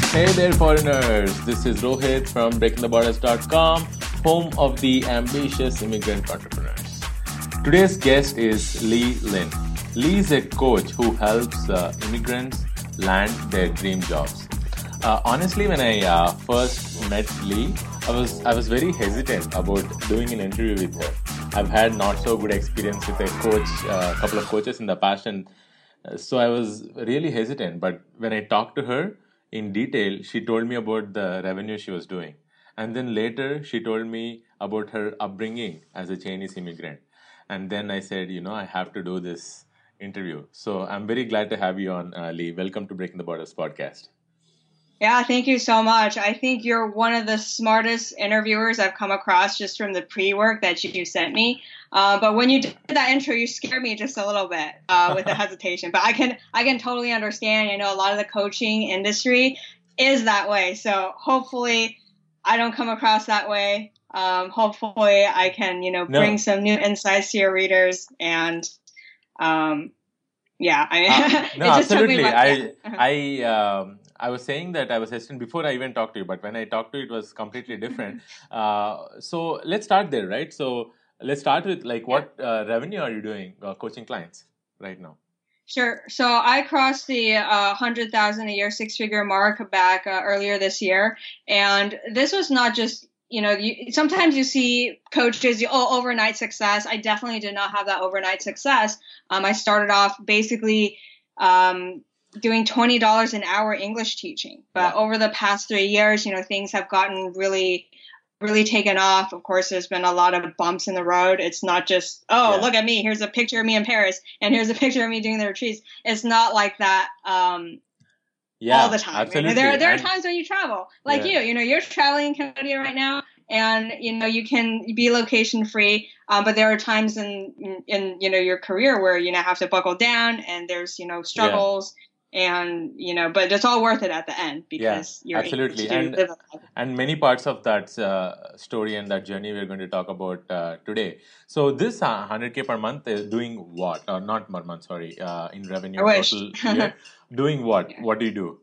Hey there, foreigners. This is Rohit from BreakingTheBorders.com, home of the ambitious immigrant entrepreneurs. Today's guest is Lee Lin. Lee is a coach who helps immigrants land their dream jobs. Honestly, when I first met Lee, I was very hesitant about doing an interview with her. I've had not so good experience with a couple of coaches in the past, and so I was really hesitant. But when I talked to her in detail, she told me about the revenue she was doing. And then later, she told me about her upbringing as a Chinese immigrant. And then I said, I have to do this interview. So I'm very glad to have you on, Lee. Welcome to Breaking the Borders podcast. Yeah, thank you so much. I think you're one of the smartest interviewers I've come across just from the pre-work that you sent me. But when you did that intro, you scared me just a little bit with the hesitation. But I can totally understand. A lot of the coaching industry is that way. So hopefully I don't come across that way. Hopefully I can, bring some new insights to your readers. And no, it just absolutely. I was saying that I was hesitant before I even talked to you, but when I talked to you, it was completely different. So let's start there, right? So let's start with what revenue are you doing coaching clients right now? Sure. So I crossed the 100,000 a year, six-figure mark back earlier this year, and this was not just sometimes you see coaches, overnight success. I definitely did not have that overnight success. I started off basically doing $20 an hour English teaching. But over the past 3 years, things have gotten really, really taken off. Of course, there's been a lot of bumps in the road. It's not just, look at me. Here's a picture of me in Paris, and here's a picture of me doing the retreats. It's not like that all the time. Absolutely. There are times when you travel, you're traveling in Cambodia right now, and you can be location free, but there are times in your career where you have to buckle down, and there's struggles. And but it's all worth it at the end because you're absolutely and many parts of that story and that journey we're going to talk about today. So this 100K per month is doing what, or not per month, sorry, in revenue total year, doing what do you do?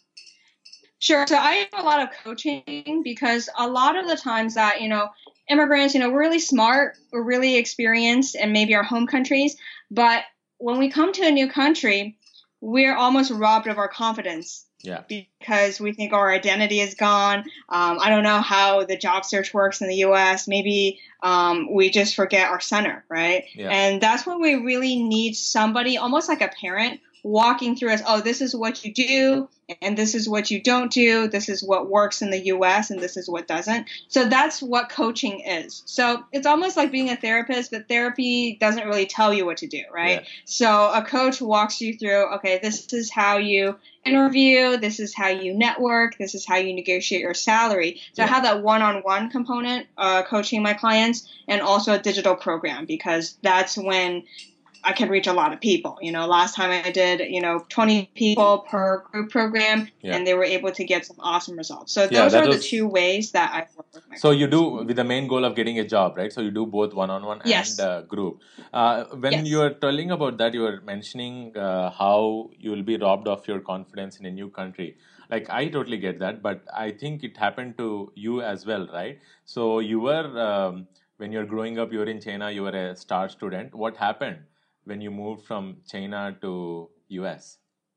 Sure. So I do a lot of coaching because a lot of the times that immigrants, we're really smart, we're really experienced in maybe our home countries, but when we come to a new country, we're almost robbed of our confidence because we think our identity is gone. I don't know how the job search works in the U.S. Maybe we just forget our center, right? Yeah. And that's when we really need somebody, almost like a parent, walking through us. Oh, this is what you do, and this is what you don't do. This is what works in the U.S., and this is what doesn't. So that's what coaching is. So it's almost like being a therapist, but therapy doesn't really tell you what to do, right? Yeah. So a coach walks you through, okay, this is how you interview, this is how you network, this is how you negotiate your salary. So I have that one-on-one component coaching my clients, and also a digital program, because that's when I can reach a lot of people. Last time I did, 20 people per group program, and they were able to get some awesome results. So those are the two ways that I work with my clients. You do with the main goal of getting a job, right? So you do both one-on-one and group. When you are telling about that, you were mentioning how you will be robbed of your confidence in a new country. I totally get that, but I think it happened to you as well, right? So you were, when you're growing up, you were in China, you were a star student. What happened when you moved from China to US?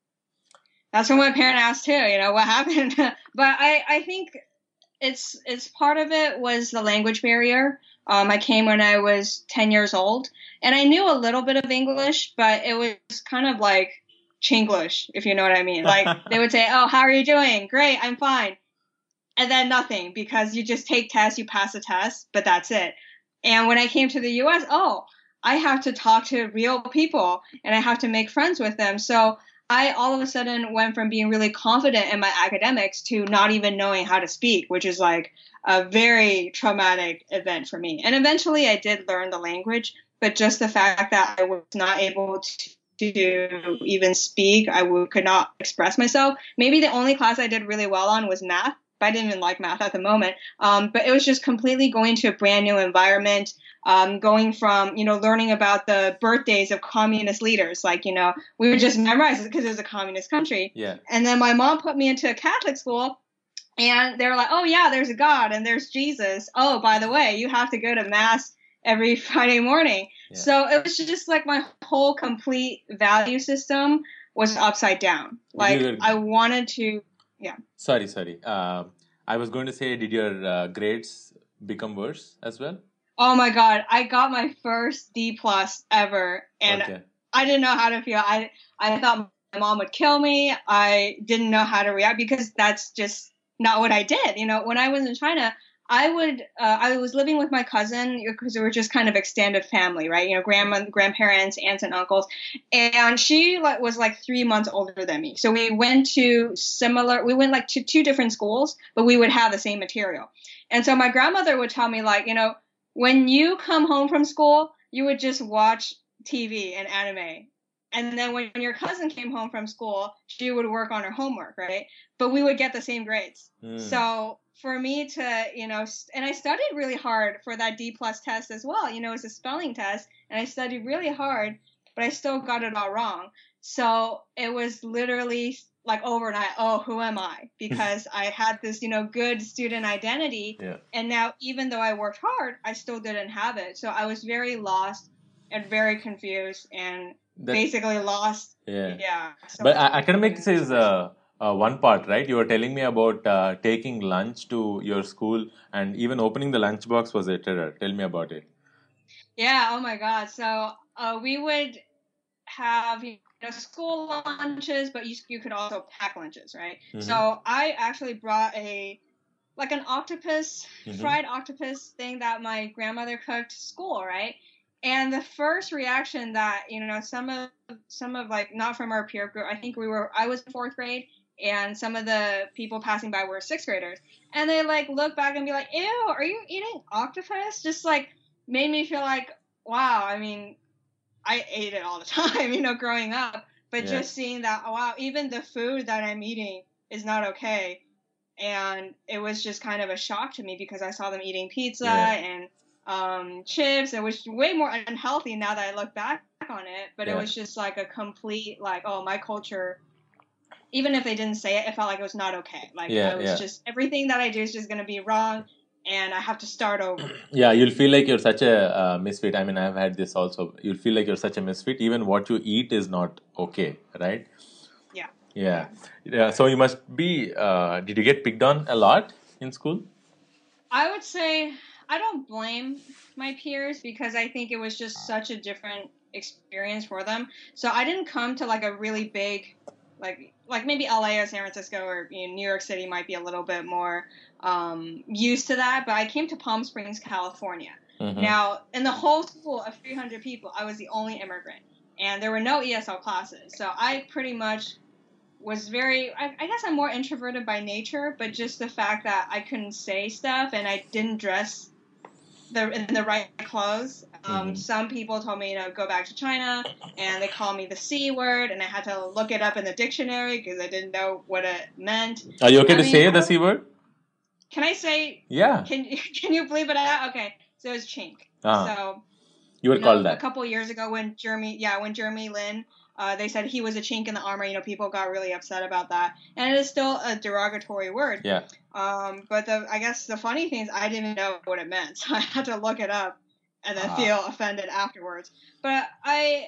That's what my parent asked too, what happened? But I think it's part of it was the language barrier. I came when I was 10 years old, and I knew a little bit of English, but it was kind of like Chinglish, if you know what I mean. They would say, oh, how are you doing? Great, I'm fine. And then nothing, because you just take tests, you pass a test, but that's it. And when I came to the US, I have to talk to real people, and I have to make friends with them. So I all of a sudden went from being really confident in my academics to not even knowing how to speak, which is like a very traumatic event for me. And eventually I did learn the language, but just the fact that I was not able to even speak, could not express myself. Maybe the only class I did really well on was math, but I didn't even like math at the moment. But it was just completely going to a brand new environment, going from, learning about the birthdays of communist leaders. Like, we would just memorize it because it was a communist country. Yeah. And then my mom put me into a Catholic school. And they were like, oh, yeah, there's a God and there's Jesus. Oh, by the way, you have to go to Mass every Friday morning. Yeah. So it was just like my whole complete value system was upside down. Like I wanted to, yeah. Sorry. I was going to say, did your grades become worse as well? Oh, my God. I got my first D+ ever. And I didn't know how to feel. I thought my mom would kill me. I didn't know how to react because that's just not what I did. When I was in China, I was living with my cousin because we were just kind of extended family, right? Grandparents, aunts and uncles. And she was like 3 months older than me. So we went to two different schools, but we would have the same material. And so my grandmother would tell me like, when you come home from school, you would just watch TV and anime. And then when your cousin came home from school, she would work on her homework, right? But we would get the same grades. So for me to, and I studied really hard for that D+ test as well. It was a spelling test, and I studied really hard, but I still got it all wrong. So it was literally like overnight, oh, who am I? Because I had this, good student identity. Yeah. And now even though I worked hard, I still didn't have it. So I was very lost and very confused and basically lost. Yeah. So but academics is one part, right? You were telling me about taking lunch to your school and even opening the lunchbox was a terror. Tell me about it. Yeah. Oh my God. So we would have school lunches, but you could also pack lunches, right? Mm-hmm. So I actually brought an octopus, fried octopus thing that my grandmother cooked to school, right? And the first reaction that, some of like, not from our peer group, I was in 4th grade, and some of the people passing by were 6th graders. And they like look back and be like, ew, are you eating octopus? Just like made me feel like, wow, I mean, I ate it all the time, growing up. But just seeing that, wow, even the food that I'm eating is not okay. And it was just kind of a shock to me because I saw them eating pizza and chips. It was way more unhealthy now that I look back on it, but it was just like a complete like, oh, my culture, even if they didn't say it, it felt like it was not okay. Like I was just, everything that I do is just going to be wrong and I have to start over. Yeah, you'll feel like you're such a misfit. I mean, I've had this also. You'll feel like you're such a misfit. Even what you eat is not okay, right? Yeah. So you must be, did you get picked on a lot in school? I would say I don't blame my peers because I think it was just such a different experience for them. So I didn't come to like a really big, like maybe LA or San Francisco or New York City might be a little bit more used to that. But I came to Palm Springs, California. Mm-hmm. Now, in the whole school of 300 people, I was the only immigrant. And there were no ESL classes. So I pretty much was I guess I'm more introverted by nature, but just the fact that I couldn't say stuff and I didn't dress in the right clothes. Some people told me, go back to China, and they called me the C word, and I had to look it up in the dictionary because I didn't know what it meant. Are you okay to say the C word? Can I say? Yeah. Can you bleep it out? Okay. So it's chink. Uh-huh. So you were called that a couple years ago when Jeremy Lin. They said he was a chink in the armor. People got really upset about that, and it is still a derogatory word. Yeah. But I guess the funny thing is I didn't know what it meant, so I had to look it up and then feel offended afterwards. But I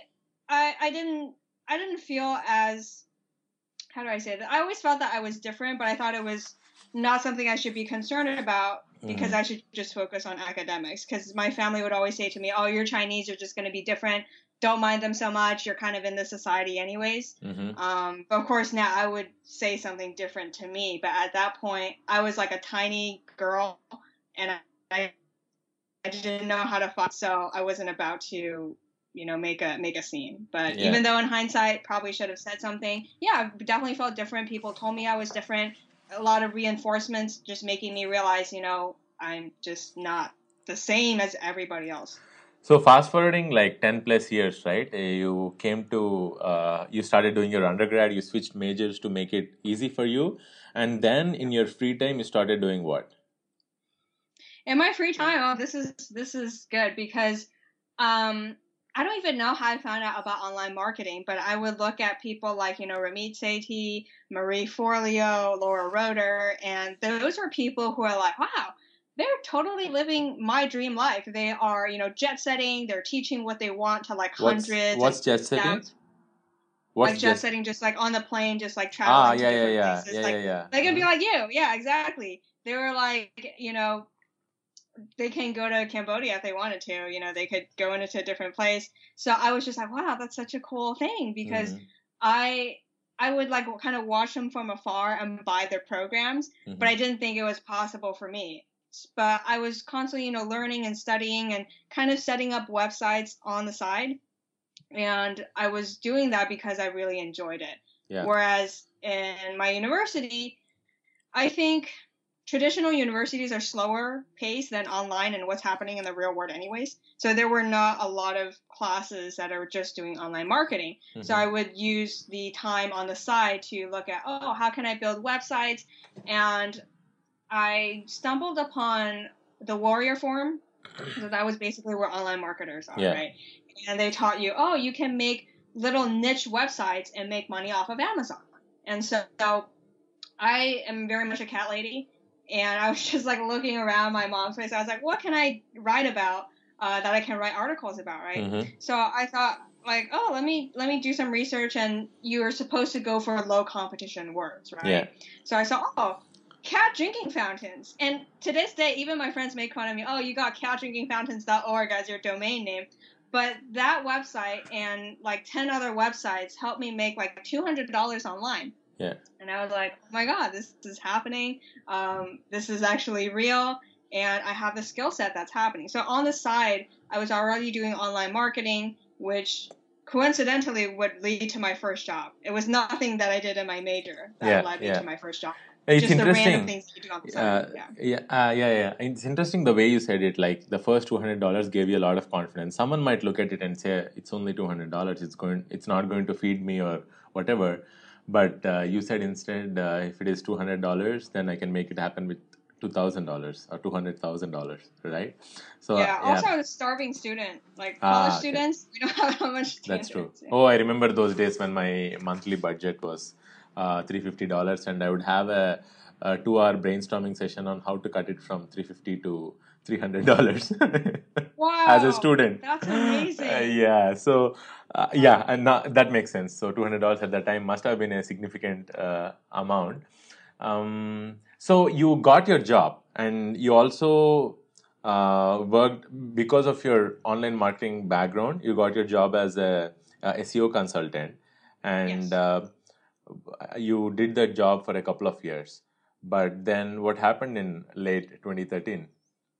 didn't feel as, how do I say that? I always felt that I was different, but I thought it was not something I should be concerned about because I should just focus on academics. Because my family would always say to me, "Oh, you're Chinese. You're just going to be different. Don't mind them so much. You're kind of in this society anyways." Mm-hmm. But of course now I would say something different to me. But at that point, I was like a tiny girl, and I didn't know how to fight, so I wasn't about to, make a scene. But even though in hindsight probably should have said something, I definitely felt different. People told me I was different. A lot of reinforcements just making me realize, I'm just not the same as everybody else. So fast forwarding like 10 plus years, right? You came to, you started doing your undergrad, you switched majors to make it easy for you. And then in your free time, you started doing what? In my free time, oh, this is good because I don't even know how I found out about online marketing, but I would look at people like, Ramit Sethi, Marie Forleo, Laura Roeder, and those are people who are like, wow, they're totally living my dream life. They are, jet setting, they're teaching what they want to like hundreds What's and jet setting? thousands. Like What's jet jet? setting, just like on the plane, just like Ah, traveling to yeah, yeah, different yeah, places. yeah, yeah, Like yeah. they can be like you. Yeah, exactly. They were like, they can go to Cambodia if they wanted to. They could go into a different place. So I was just like, wow, that's such a cool thing because Mm-hmm. I I would like kind of watch them from afar and buy their programs, but I didn't think it was possible for me. But I was constantly, learning and studying and kind of setting up websites on the side. And I was doing that because I really enjoyed it. Yeah. Whereas in my university, I think traditional universities are slower paced than online and what's happening in the real world anyways. So there were not a lot of classes that are just doing online marketing. So I would use the time on the side to look at, oh, how can I build websites? And I stumbled upon the Warrior Forum. So that was basically where online marketers are, Yeah. right? And they taught you, oh, you can make little niche websites and make money off of Amazon. And so I am very much a cat lady, and I was just like looking around my mom's place. I was like, what can I write about that I can write articles about, right? So I thought, like, oh, let me do some research, and you are supposed to go for low competition words, right? Yeah. So I saw, oh, cat drinking fountains, and to this day, even my friends make fun of me. Oh, you got catdrinkingfountains.org as your domain name. But that website and like 10 other websites helped me make like $200 online. Yeah. And I was like, oh my God, this is happening. This is actually real. And I have the skill set that's happening. So on the side, I was already doing online marketing, which coincidentally would lead to my first job. It was nothing that I did in my major that led me to my first job. It's just interesting. The random things you do on the side. Yeah. It's interesting the way you said it. Like the first $200 gave you a lot of confidence. Someone might look at it and say, "It's only $200. It's not going to feed me or whatever." But you said instead, if it is $200, then I can make it happen with $2,000 or $200,000, right? So yeah. Also, I was a starving student. Like college students, we don't have that much. That's true. Oh, I remember those days when my monthly budget was $350, and I would have a 2-hour brainstorming session on how to cut it from $350 to $300. Wow, as a student. That's amazing. Yeah. So and now, that makes sense. So $200 at that time must have been a significant amount. So you got your job, and you also worked because of your online marketing background. You got your job as a SEO consultant, and you did that job for a couple of years. But then what happened in late 2013?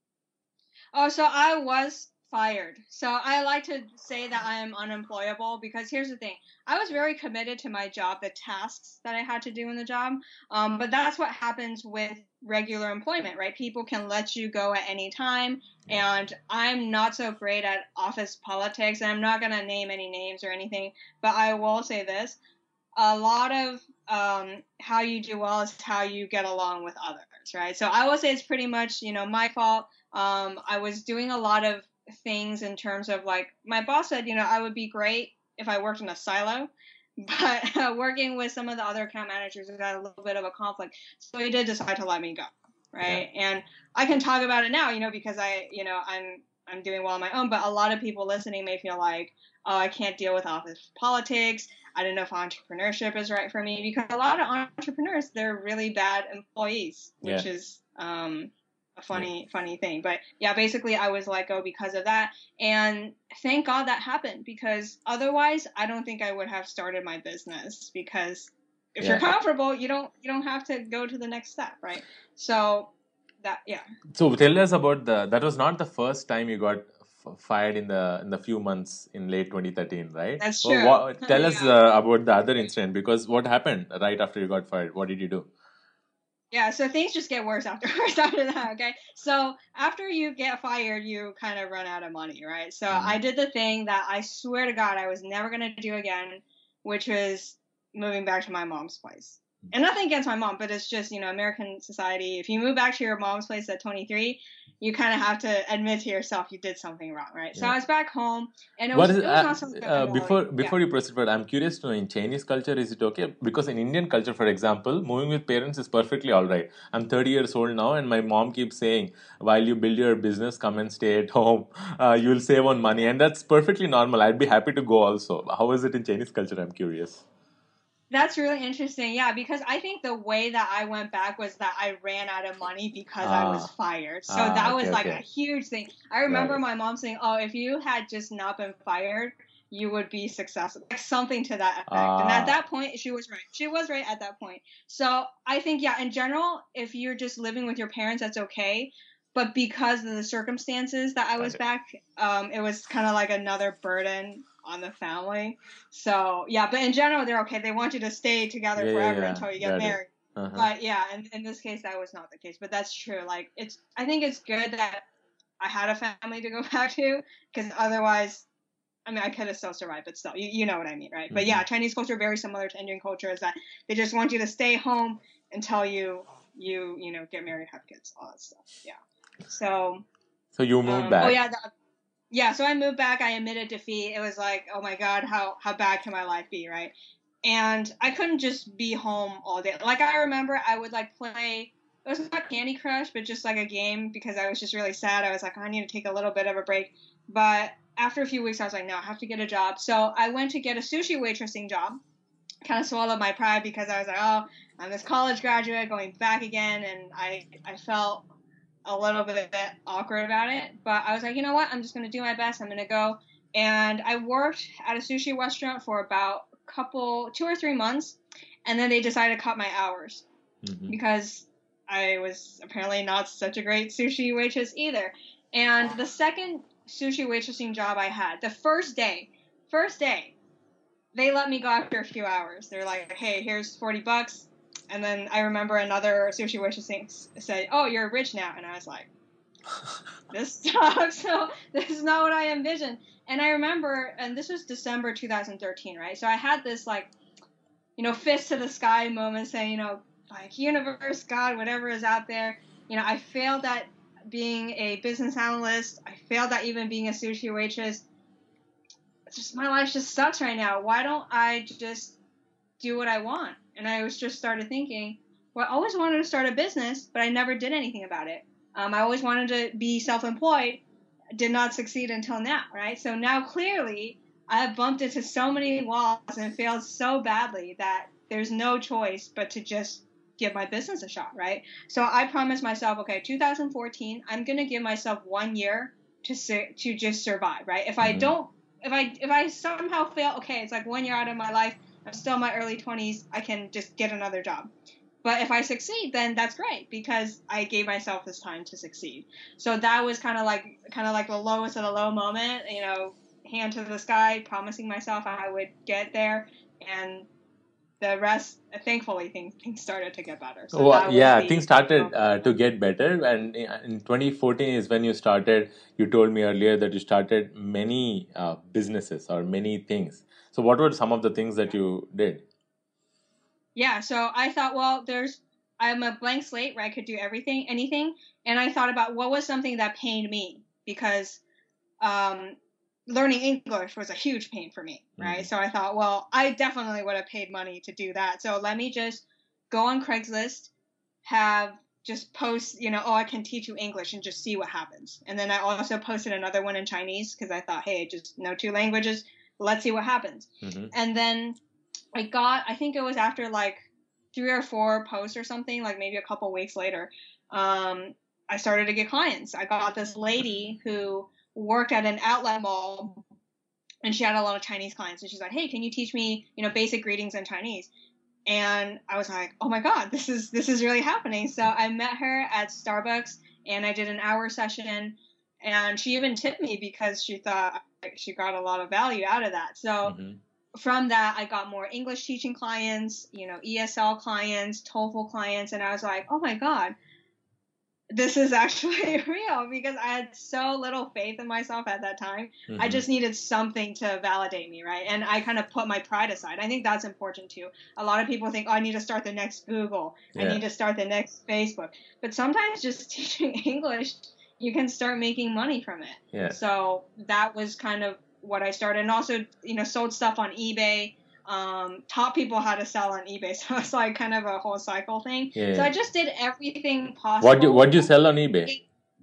Oh, so I was fired. So I like to say that I am unemployable because here's the thing. I was very committed to my job, the tasks that I had to do in the job. But that's what happens with regular employment, right? People can let you go at any time. And I'm not so great at office politics. And I'm not going to name any names or anything. But I will say this. A lot of how you do well is how you get along with others, right? So I will say it's pretty much, my fault. I was doing a lot of things in terms of like my boss said, I would be great if I worked in a silo, but working with some of the other account managers got a little bit of a conflict. So he did decide to let me go, right? Yeah. And I can talk about it now, because I'm doing well on my own, but a lot of people listening may feel like, oh, I can't deal with office politics. I don't know if entrepreneurship is right for me, because a lot of entrepreneurs, they're really bad employees, which is a funny thing. But yeah, basically I was let go because of that. And thank God that happened, because otherwise I don't think I would have started my business, because if you're comfortable, you don't have to go to the next step, right? So So tell us about that was not the first time you got fired in the few months in late 2013, right? That's true. Tell us about the other incident, because what happened right after you got fired? What did you do? Yeah, so things just get worse afterwards after that, okay? So after you get fired, you kind of run out of money, right? So I Mm-hmm. did the thing that I swear to God I was never going to do again, which was moving back to my mom's place. And nothing against my mom, but it's just, American society. If you move back to your mom's place at 23, you kind of have to admit to yourself you did something wrong, right? So Yeah. I was back home, and it What was is it was not so good, really. Yeah. before you proceed, but I'm curious to know in Chinese culture, is it okay? Because in Indian culture, for example, moving with parents is perfectly all right. I'm 30 years old now, and my mom keeps saying, while you build your business, come and stay at home. You'll save on money, and that's perfectly normal. I'd be happy to go also. How is it in Chinese culture? I'm curious. That's really interesting. Yeah, because I think the way that I went back was that I ran out of money because I was fired. So that Okay, was like a okay, huge thing. I remember right. my mom saying, "Oh, if you had just not been fired, you would be successful." Like something to that effect. And at Ah, that point, she was right. She was right at that point. So I think, yeah, in general, if you're just living with your parents, that's okay. But because of the circumstances that I got was it. back, it was kind of like another burden on the family. So yeah, but in general, they're okay. They want you to stay together Yeah, yeah, forever yeah. until you get Got it. married. Uh-huh. But yeah, in this case, that was not the case. But that's true. Like I think it's good that I had a family to go back to, because otherwise, I mean, I could have still survived, but still, you know what I mean, right? But Mm-hmm. yeah, Chinese culture very similar to Indian culture is that they just want you to stay home until you get married, have kids, all that stuff. Yeah. So So you moved oh back. yeah, yeah, so I moved back. I admitted defeat. It was like, oh my God, how bad can my life be, right? And I couldn't just be home all day. Like I remember, I would like play. It was not Candy Crush, but just like a game because I was just really sad. I was like, I need to take a little bit of a break. But after a few weeks, I was like, no, I have to get a job. So I went to get a sushi waitressing job. Kind of swallowed my pride because I was like, oh, I'm this college graduate going back again, and I felt a little bit awkward about it. But I was like, you know what? I'm just gonna do my best. I'm gonna go. And I worked at a sushi restaurant for about 2 or 3 months, and then they decided to cut my hours Mm-hmm. because I was apparently not such a great sushi waitress either. And the second sushi waitressing job I had, the first day, they let me go after a few hours. They're like, hey, here's $40. And then I remember another sushi waitress said, oh, you're rich now. And I was like, this sucks. So this is not what I envisioned. And I remember, and this was December 2013, right? So I had this like, fist to the sky moment saying, like universe, God, whatever is out there. I failed at being a business analyst. I failed at even being a sushi waitress. It's just my life just sucks right now. Why don't I just do what I want? And I was just started thinking, well, I always wanted to start a business, but I never did anything about it. I always wanted to be self-employed, did not succeed until now, right? So now clearly I have bumped into so many walls and failed so badly that there's no choice but to just give my business a shot, right? So I promised myself, okay, 2014, I'm going to give myself 1 year to just survive, right? If I Mm-hmm. don't, if I somehow fail, okay, it's like 1 year out of my life. I'm still in my early 20s. I can just get another job. But if I succeed, then that's great because I gave myself this time to succeed. So that was kind of like the lowest of the low moment, hand to the sky, promising myself I would get there, and the rest, thankfully, things started to get better. So Well, that was yeah, the things started moment. to get better, and in 2014 is when you started. You told me earlier that you started many businesses or many things. So, what were some of the things that you did? Yeah, so I thought, well, I'm a blank slate where I could do everything, anything, and I thought about what was something that pained me because um, learning English was a huge pain for me, Mm-hmm. right? So I thought, well, I definitely would have paid money to do that. So let me just go on Craigslist, have just post, oh, I can teach you English and just see what happens. And then I also posted another one in Chinese because I thought, hey, just know two languages. Let's see what happens. Mm-hmm. And then I think it was after like 3 or 4 posts or something, like maybe a couple weeks later, I started to get clients. I got this lady who worked at an outlet mall, and she had a lot of Chinese clients. And she's like, "Hey, can you teach me, basic greetings in Chinese?" And I was like, "Oh my God, this is really happening." So I met her at Starbucks, and I did an hour session, and she even tipped me because she thought she got a lot of value out of that. So Mm-hmm. from that, I got more English teaching clients, ESL clients, TOEFL clients, and I was like, oh my God, this is actually real, because I had so little faith in myself at that time. Mm-hmm. I just needed something to validate me, right? And I kind of put my pride aside. I think that's important too. A lot of people think, oh, I need to start the next Google. Yeah. I need to start the next Facebook. But sometimes just teaching English, you can start making money from it. Yeah. So that was kind of what I started. And also, sold stuff on eBay. Taught people how to sell on eBay, so it's like kind of a whole cycle thing. Yeah. So I just did everything possible. What do you sell on eBay?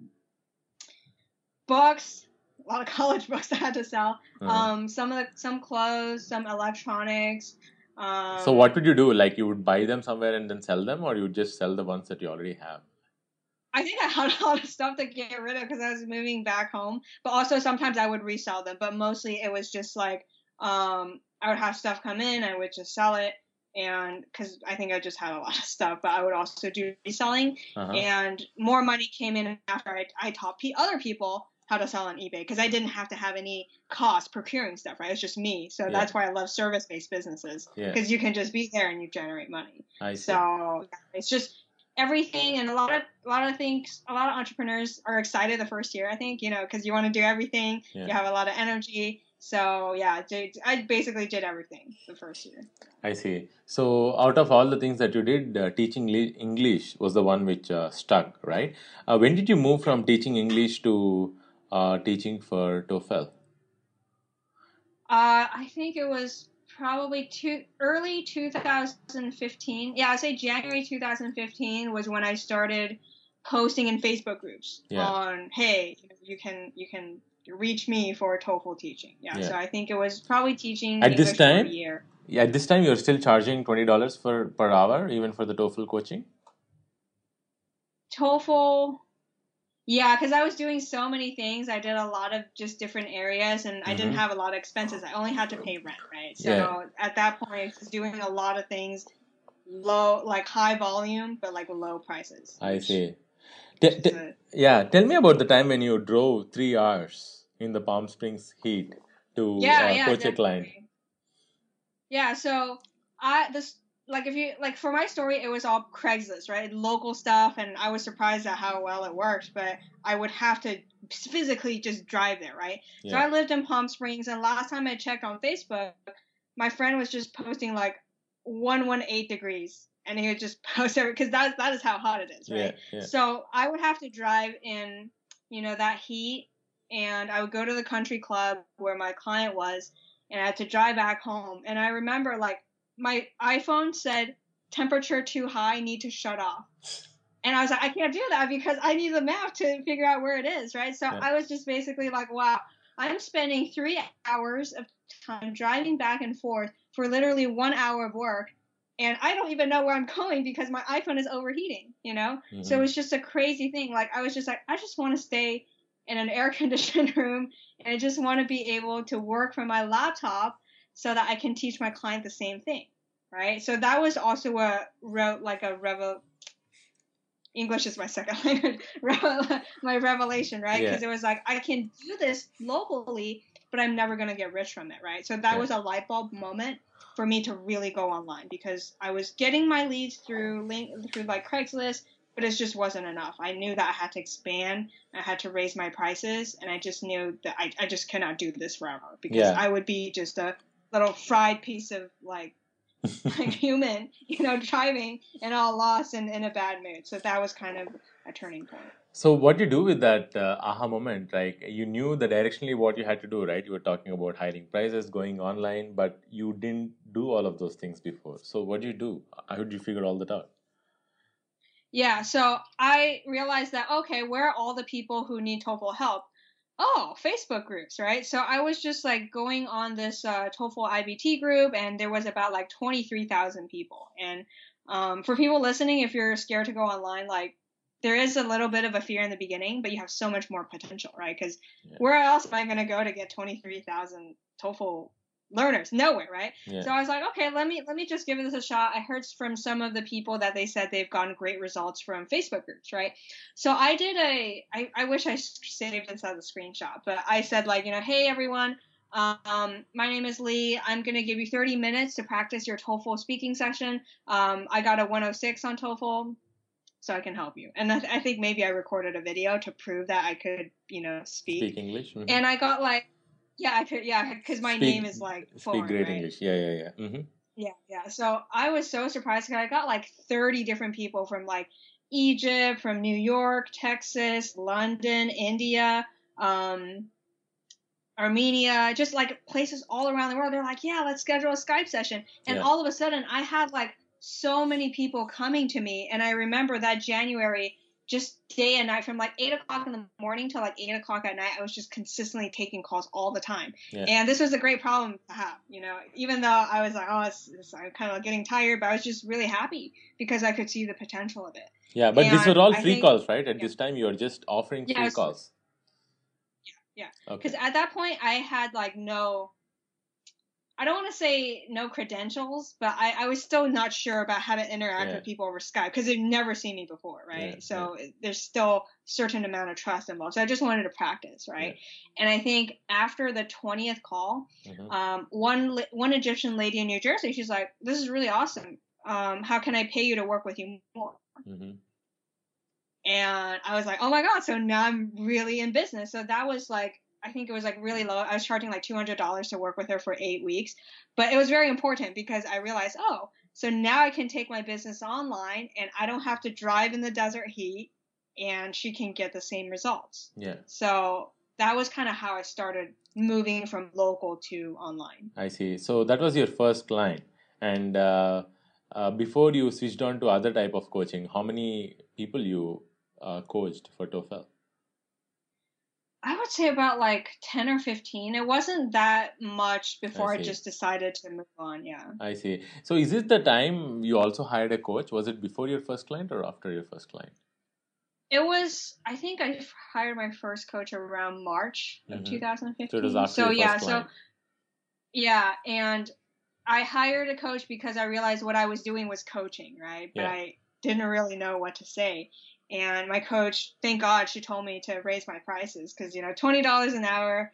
Books, a lot of college books I had to sell. Some clothes, some electronics. So what would you do? Like you would buy them somewhere and then sell them, or you would just sell the ones that you already have? I think I had a lot of stuff to get rid of because I was moving back home. But also sometimes I would resell them. But mostly it was just like I would have stuff come in, I would just sell it, and because I think I just had a lot of stuff, but I would also do reselling, and more money came in after I taught other people how to sell on eBay, because I didn't have to have any cost procuring stuff, right? It's just me, so that's why I love service-based businesses, because you can just be there and you generate money. I see. So it's just everything, and a lot of things. A lot of entrepreneurs are excited the first year, I think, because you want to do everything. You have a lot of energy. So yeah, I basically did everything the first year. I see. So out of all the things that you did, teaching English was the one which stuck, right? When did you move from teaching English to teaching for TOEFL? I think it was probably early 2015. Yeah, I'd say January 2015 was when I started posting in Facebook groups on, hey, you can reach me for TOEFL teaching. So I think it was probably teaching at English this time, for a year. Yeah, at this time you're still charging $20 per hour, even for the TOEFL coaching? TOEFL, yeah, because I was doing so many things. I did a lot of just different areas, and I didn't have a lot of expenses. I only had to pay rent, right? So at that point, I was doing a lot of things, like high volume, but like low prices. I see. Tell me about the time when you drove 3 hours in the Palm Springs heat to coach a client. Yeah, so for my story, it was all Craigslist, right? Local stuff, and I was surprised at how well it worked, but I would have to physically just drive there, right? Yeah. So I lived in Palm Springs, and last time I checked on Facebook, my friend was just posting like 118 degrees. And he would just post everything, because that is how hot it is, right? Yeah. So I would have to drive in, that heat, and I would go to the country club where my client was, and I had to drive back home. And I remember, like, my iPhone said, temperature too high, need to shut off. And I was like, I can't do that because I need the map to figure out where it is, right? So I was just basically like, wow, I'm spending 3 hours of time driving back and forth for literally 1 hour of work. And I don't even know where I'm going because my iPhone is overheating, So it's just a crazy thing. Like, I was just like, I just want to stay in an air-conditioned room, and I just want to be able to work from my laptop so that I can teach my client the same thing, right? So that was also English is my second language, my revelation, right? Because it was like, I can do this locally, but I'm never going to get rich from it, right? So that was a light bulb moment for me to really go online, because I was getting my leads through like Craigslist, but it just wasn't enough. I knew that I had to expand, I had to raise my prices, and I just knew that I just cannot do this forever, because I would be just a little fried piece of like human, driving and all lost and in a bad mood. So that was kind of a turning point. So what do you do with that aha moment? Like, you knew that directionally what you had to do, right? You were talking about hiding prices, going online, but you didn't do all of those things before. So what do you do? How did you figure all that out? Yeah, so I realized that, okay, where are all the people who need TOEFL help? Oh, Facebook groups, right? So I was just like going on this TOEFL IBT group, and there was about like 23,000 people. And for people listening, if you're scared to go online, like, there is a little bit of a fear in the beginning, but you have so much more potential, right? Because where else am I going to go to get 23,000 TOEFL learners? Nowhere, right? Yeah. So I was like, okay, let me just give this a shot. I heard from some of the people that they said they've gotten great results from Facebook groups, right? So I did I wish I saved this as a screenshot, but I said, like, hey everyone, My name is Lee. I'm going to give you 30 minutes to practice your TOEFL speaking session. I got a 106 on TOEFL, so I can help you. And I think maybe I recorded a video to prove that I could, speak. English. Mm-hmm. And I got like, yeah, I could, yeah, because my name is like foreign, great right? English. Yeah. Mm-hmm. Yeah. So I was so surprised because I got like 30 different people from like Egypt, from New York, Texas, London, India, Armenia, just like places all around the world. They're like, yeah, let's schedule a Skype session. And all of a sudden I had like so many people coming to me. And I remember that January, just day and night from like 8 o'clock in the morning till like 8 o'clock at night, I was just consistently taking calls all the time. Yeah. And this was a great problem to have, even though I was like, I'm kind of getting tired, but I was just really happy because I could see the potential of it. Yeah, but these were all free calls, right? At this time, you were just offering free calls. Yeah. Because at that point, I had like I don't want to say no credentials, but I was still not sure about how to interact with people over Skype because they've never seen me before, right? So there's still certain amount of trust involved. So I just wanted to practice, right? And I think after the 20th call, one Egyptian lady in New Jersey, she's like, "This is really awesome. How can I pay you to work with you more?" And I was like, oh my God, so now I'm really in business. So that was like, I think it was like really low. I was charging like $200 to work with her for 8 weeks. But it was very important because I realized, so now I can take my business online and I don't have to drive in the desert heat and she can get the same results. Yeah. So that was kind of how I started moving from local to online. I see. So that was your first client. And before you switched on to other type of coaching, how many people you coached for TOEFL? I would say about like 10 or 15. It wasn't that much before I just decided to move on. Yeah. I see. So is it the time you also hired a coach? Was it before your first client or after your first client? It was, I think I hired my first coach around March of 2015. So it was after your first client. And I hired a coach because I realized what I was doing was coaching, right? But I didn't really know what to say. And my coach, thank God, she told me to raise my prices because, $20 an hour,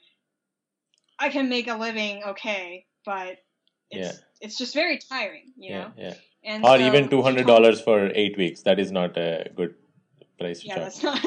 I can make a living okay, but it's just very tiring, know? Yeah. And or even $200 for 8 weeks. That is not a good price to charge. That's not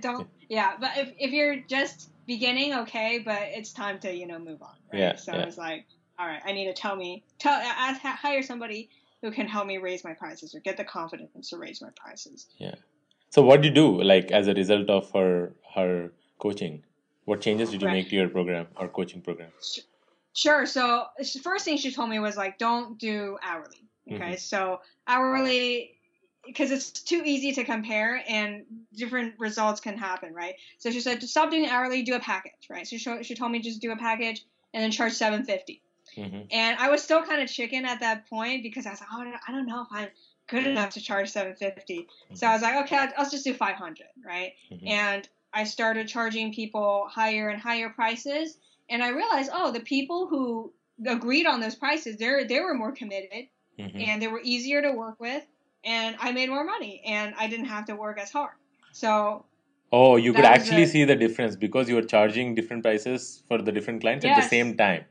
but if you're just beginning, okay, but it's time to, move on, right? So I was like, all right, I need to hire somebody who can help me raise my prices or get the confidence to raise my prices. Yeah. So what did you do, like, as a result of her coaching? What changes did you make to your program or coaching program? Sure. So the first thing she told me was, like, don't do hourly. Okay. So hourly, because it's too easy to compare and different results can happen, right? So she said to stop doing hourly, do a package, right? So she told me just do a package and then charge $750. And I was still kind of chicken at that point because I was like, I don't know if I'm good enough to charge $750. So I was like, okay, I'll just do $500, right? And I started charging people higher and higher prices, and I realized, the people who agreed on those prices, they were more committed, and they were easier to work with, and I made more money, and I didn't have to work as hard. So you could actually see the difference because you were charging different prices for the different clients at the same time.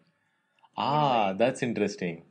That's interesting.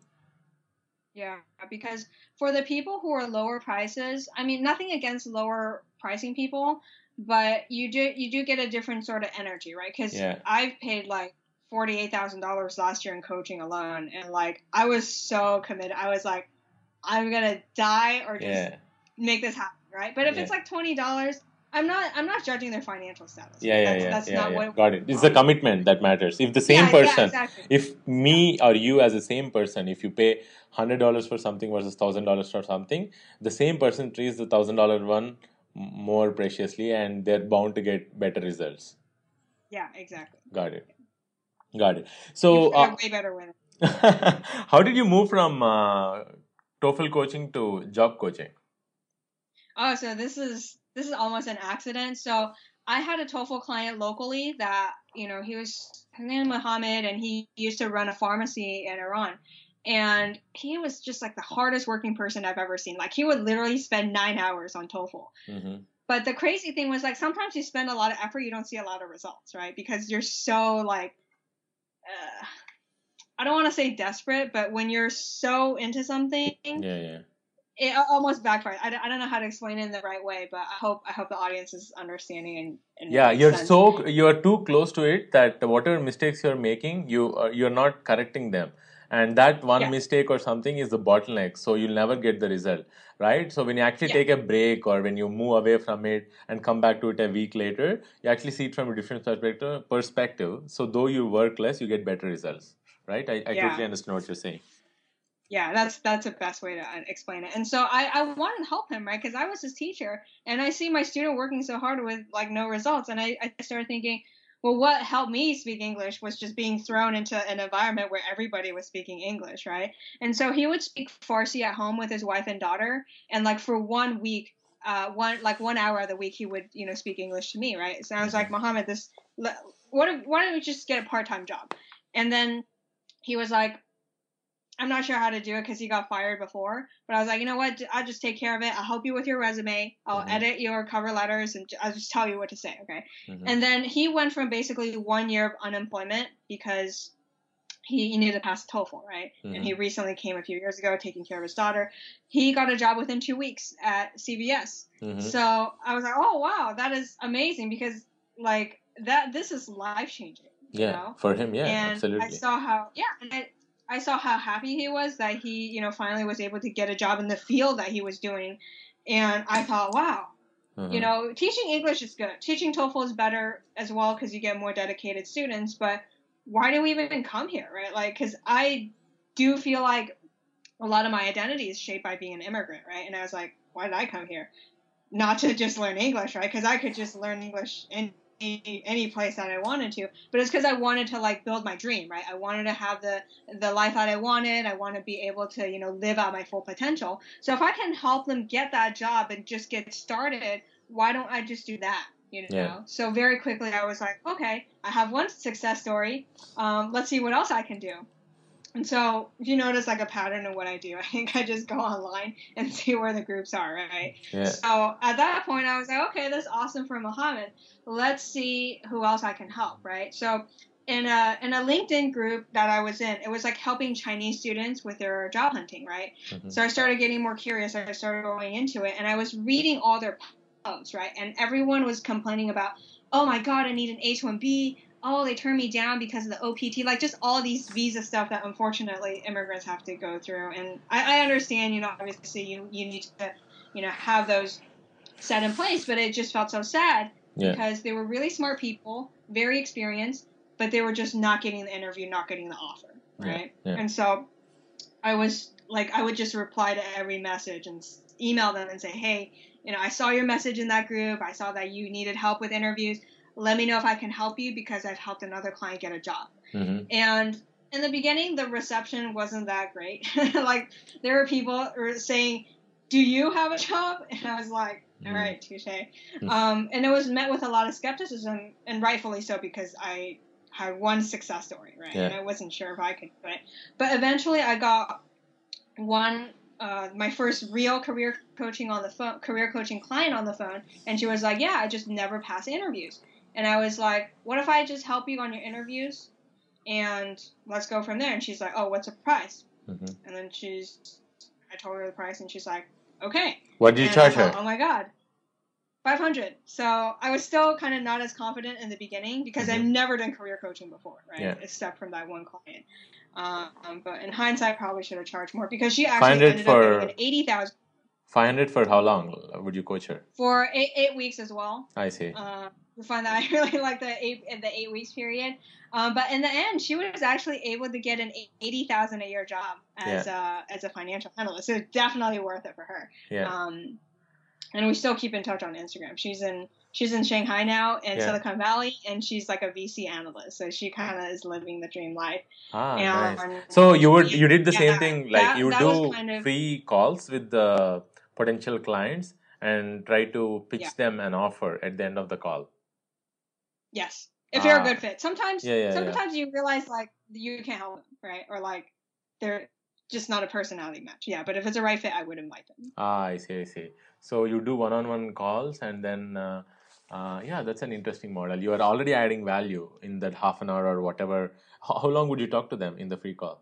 Yeah, because for the people who are lower prices, I mean, nothing against lower pricing people, but you do get a different sort of energy, right? Because I've paid like $48,000 last year in coaching alone, and like I was so committed. I was like, I'm gonna die or just make this happen, right? But if it's like $20, I'm not judging their financial status. That's not what. Got it. It's the commitment that matters. If the same person, if me or you as the same person, if you pay $100 for something versus $1,000 for something, the same person treats the $1,000 one more preciously, and they're bound to get better results. Yeah, exactly. Got it. So way better winner. How did you move from TOEFL coaching to job coaching? So this is almost an accident. So I had a TOEFL client locally that, his name is Mohammed, and he used to run a pharmacy in Iran. And he was just like the hardest working person I've ever seen. Like he would literally spend 9 hours on TOEFL. But the crazy thing was, like, sometimes you spend a lot of effort, you don't see a lot of results, right? Because you're so like, I don't want to say desperate, but when you're so into something, Yeah. it almost backfired. I don't know how to explain it in the right way, but I hope the audience is understanding and it Yeah, makes sense. you're too close to it that whatever mistakes you're making, you're not correcting them, and that one Yeah. mistake or something is the bottleneck. So you'll never get the result, right? So when you actually Yeah. take a break or when you move away from it and come back to it a week later, you actually see it from a different perspective. So though you work less, you get better results, right? I Yeah. totally understand what you're saying. Yeah, that's the best way to explain it. And so I wanted to help him, right? Because I was his teacher, and I see my student working so hard with like no results, and I started thinking, well, what helped me speak English was just being thrown into an environment where everybody was speaking English, right? And so he would speak Farsi at home with his wife and daughter, and like for 1 week, 1 hour of the week, he would speak English to me, right? So I was like, Mohammed, why don't we just get a part-time job? And then he was like, I'm not sure how to do it because he got fired before. But I was like, you know what? I'll just take care of it. I'll help you with your resume. I'll edit your cover letters and I'll just tell you what to say. Okay. And then he went from basically 1 year of unemployment because he needed to pass TOEFL, right? And he recently came a few years ago taking care of his daughter. He got a job within 2 weeks at CVS. So I was like, oh, wow, that is amazing because like this is life changing. Yeah, you know? for him, yeah, And absolutely. I saw how happy he was that he, finally was able to get a job in the field that he was doing. And I thought, wow, teaching English is good. Teaching TOEFL is better as well because you get more dedicated students. But why do we even come here, right? Like, because I do feel like a lot of my identity is shaped by being an immigrant, right? And I was like, why did I come here? Not to just learn English, right? Because I could just learn English in any place that I wanted to, but it's because I wanted to like build my dream, right? I wanted to have the life that I wanted. I want to be able to live out my full potential. So if I can help them get that job and just get started, why don't I just do that? Yeah. So very quickly I was like, okay, I have one success story. Let's see what else I can do. And so if you notice like a pattern of what I do, I think I just go online and see where the groups are, right? Yeah. So at that point I was like, okay, that's awesome for Mohammed. Let's see who else I can help, right? So in a LinkedIn group that I was in, it was like helping Chinese students with their job hunting, right? So I started getting more curious. I started going into it, and I was reading all their posts, right? And everyone was complaining about, oh my God, I need an H-1B. Oh, they turned me down because of the OPT, like just all these visa stuff that unfortunately immigrants have to go through. And I understand, obviously you need to, have those set in place, but it just felt so sad because they were really smart people, very experienced, but they were just not getting the interview, not getting the offer, right? And so I would just reply to every message and email them and say, hey, I saw your message in that group. I saw that you needed help with interviews. Let me know if I can help you because I've helped another client get a job. And in the beginning, the reception wasn't that great. Like there were people saying, do you have a job? And I was like, all right, touche. And it was met with a lot of skepticism, and rightfully so, because I had one success story, right? And I wasn't sure if I could do it. But eventually I got my first real career coaching client on the phone, and she was like, yeah, I just never pass interviews. And I was like, what if I just help you on your interviews and let's go from there? And she's like, oh, what's the price? And then I told her the price, and she's like, okay. What did you charge her? Oh my God, $500. So I was still kind of not as confident in the beginning because I've never done career coaching before, right? Except from that one client. But in hindsight, probably should have charged more because she actually ended up getting an $80,000. 500 for how long would you coach her? For 8 weeks as well. I see. I find that I really like the 8 weeks period. But in the end, she was actually able to get an $80,000 a year job as a financial analyst. So it's definitely worth it for her. And we still keep in touch on Instagram. She's in Shanghai now in Silicon Valley, and she's like a VC analyst. So she kind of is living the dream life. Nice. So you did the same thing, like you would do free calls with the potential clients and try to pitch them an offer at the end of the call. Yes, if you're a good fit. Sometimes you realize like you can't help them, right? Or like they're just not a personality match. Yeah, but if it's a right fit, I would invite them. I see. So you do one-on-one calls, and then Yeah, that's an interesting model. You are already adding value in that half an hour or whatever. How long would you talk to them in the free call?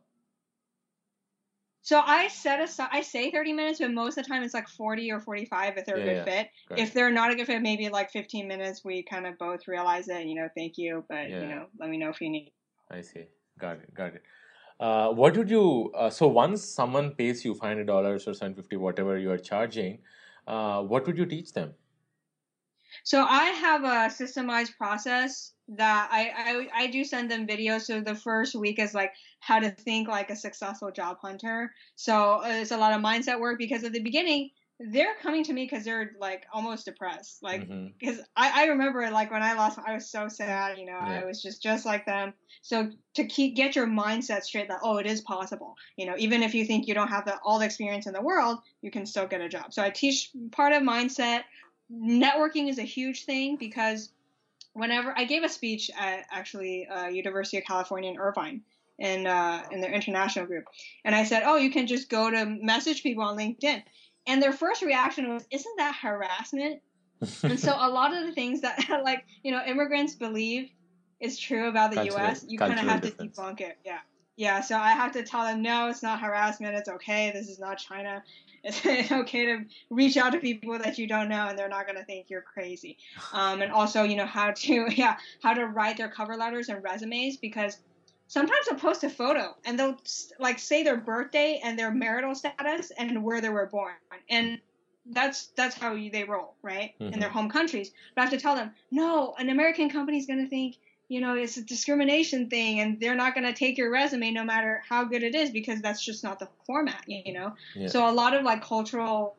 So I set aside, I say 30 minutes, but most of the time it's like 40 or 45 if they're a good fit. Got If it. they're not a good fit, maybe like 15 minutes, we kind of both realize it, thank you, but, Yeah, let me know if you need. I see. Got it. Got it. What would you? So once someone pays you $500 or $750, whatever you are charging, what would you teach them? So I have a systemized process that I do send them videos. So the first week is like how to think like a successful job hunter. So it's a lot of mindset work because at the beginning they're coming to me because they're like almost depressed. Like Mm-hmm. because I remember like when I lost, I was so sad. Yeah. I was just like them. So to get your mindset straight that it is possible. Even if you think you don't have all the experience in the world, you can still get a job. So I teach part of mindset. Networking is a huge thing because whenever I gave a speech at actually University of California in Irvine in their international group, and I said, "Oh, you can just go to message people on LinkedIn," and their first reaction was, "Isn't that harassment?" And so a lot of the things that immigrants believe is true about the U.S., you kind of have to debunk it. Yeah. So I have to tell them, no, it's not harassment. It's okay. This is not China. It's okay to reach out to people that you don't know, and they're not going to think you're crazy. And also, how to write their cover letters and resumes, because sometimes they'll post a photo and they'll like say their birthday and their marital status and where they were born, and that's how they roll, right? Mm-hmm. In their home countries. But I have to tell them, no, an American company is going to think it's a discrimination thing, and they're not going to take your resume no matter how good it is, because that's just not the format, Yeah. So a lot of like cultural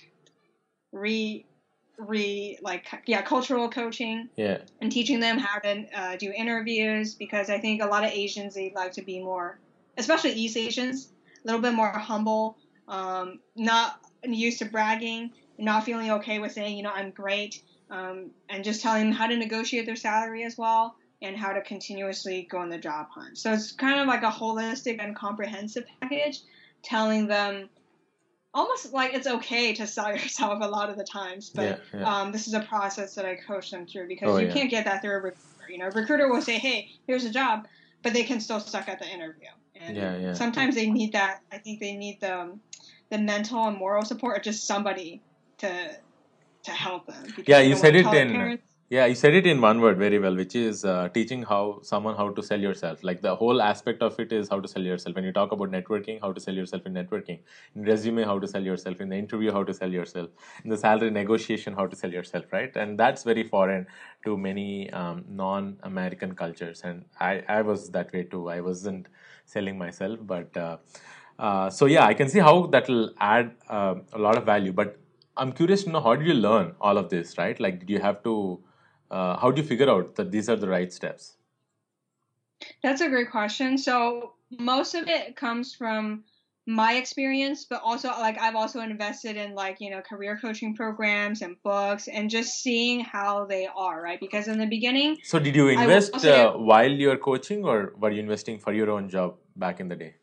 cultural coaching, and teaching them how to do interviews, because I think a lot of Asians, they like to be more, especially East Asians, a little bit more humble, not used to bragging, not feeling okay with saying I'm great, and just telling them how to negotiate their salary as well, and how to continuously go on the job hunt. So it's kind of like a holistic and comprehensive package, telling them almost like it's okay to sell yourself a lot of the times, but this is a process that I coach them through, because you can't get that through a recruiter. A recruiter will say, hey, here's a job, but they can still suck at the interview. And sometimes they need that. I think they need the mental and moral support of just somebody to help them. You said it in you said it in one word very well, which is teaching someone how to sell yourself. Like the whole aspect of it is how to sell yourself. When you talk about networking, how to sell yourself in networking. In resume, how to sell yourself. In the interview, how to sell yourself. In the salary negotiation, how to sell yourself, right? And that's very foreign to many non-American cultures. And I was that way too. I wasn't selling myself, but I can see how that will add a lot of value. But I'm curious to know, how did you learn all of this, right? Like, did you have to, how do you figure out that these are the right steps? That's a great question. So most of it comes from my experience, but also like I've also invested in career coaching programs and books, and just seeing how they are, right? Because in the beginning. So did you invest while you're coaching, or were you investing for your own job back in the day?